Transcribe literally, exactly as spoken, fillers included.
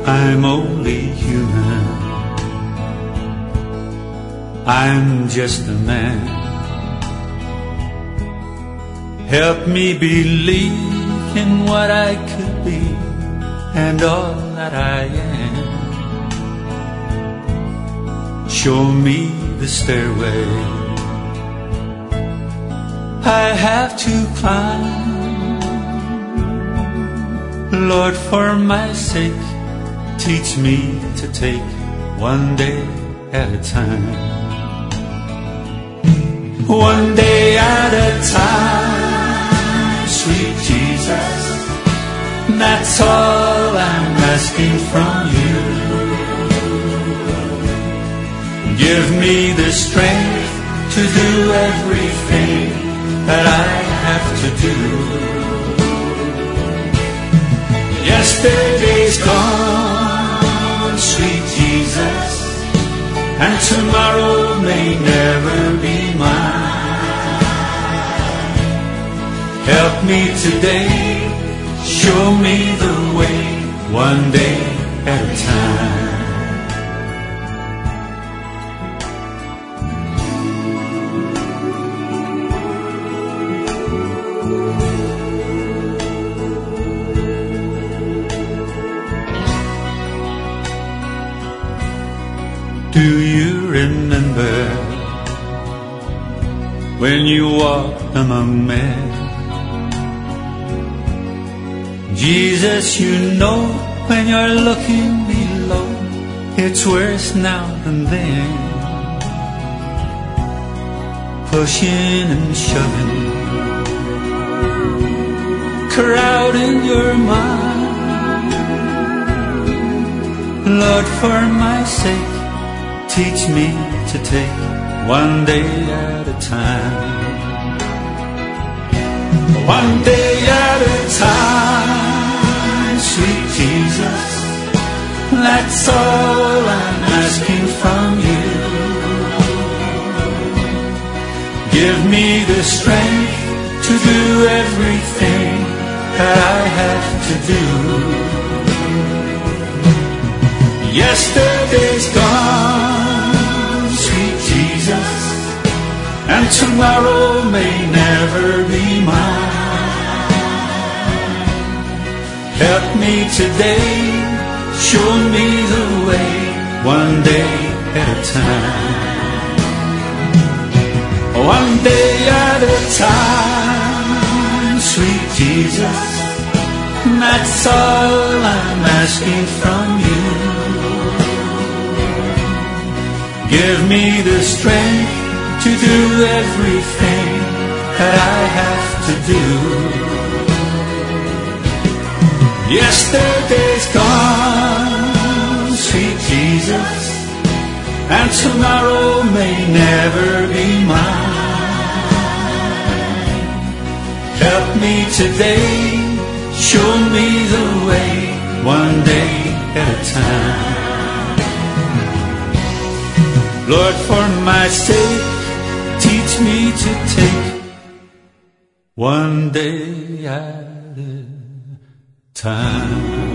I'm only human. I'm just a man. Help me believe in what I could be and all that I am. Show me the stairway I have to climb. Lord, for my sake, teach me to take one day at a time. One day at a time, sweet Jesus, that's all I'm asking from you. Give me the strength to do everything that I have to do. Yesterday's gone, sweet Jesus, and tomorrow may never be mine. Help me today, show me the way, one day at a time. Do you remember when you walked among men? Jesus, you know when you're looking below, it's worse now than then. Pushing and shoving, crowding your mind. Lord, for my sake, teach me to take one day at a time. One day at a time, sweet Jesus, that's all I'm asking from you. Give me the strength to do everything that I have to do. Yesterday's gone, sweet Jesus, and tomorrow may never be mine. Help me today, show me the way, one day at a time. One day at a time, sweet Jesus, that's all I'm asking from you. Give me the strength to do everything that I have to do. Yesterday's gone, sweet Jesus, and tomorrow may never be mine. Help me today, show me the way, one day at a time. Lord, for my sake, teach me to take one day at a time.